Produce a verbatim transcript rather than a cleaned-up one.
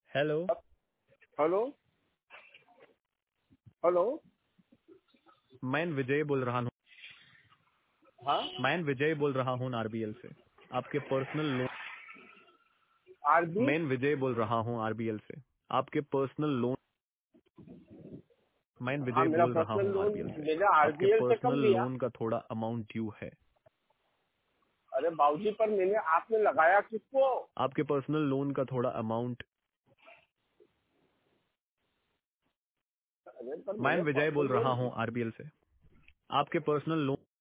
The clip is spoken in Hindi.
हेलो। Hello hello. मैं विजय बोल रहा हूँ। हाँ, मैं विजय बोल रहा हूँ आरबीएल से। आपके पर्सनल लोन। आरबी। मैं विजय बोल रहा हूँ आरबीएल से। आपके पर्सनल लोन। मैं हाँ, विजय मेरा बोल रहा पर्सनल हूँ लोन आरबीएल से। मैंने आपके आरबीएल से कब पर्सनल लिया? लोन का थोड़ा अमाउंट ड्यू है। अरे बाबूजी, पर मैंने आपने लगाया किसको? आपके पर्सनल लोन का थोड़ा अमाउंट। अरे पर मैं मैंने विजय बोल पर्सनल रहा लोन। हूँ आरबीएल से। आपके पर्सनल लोन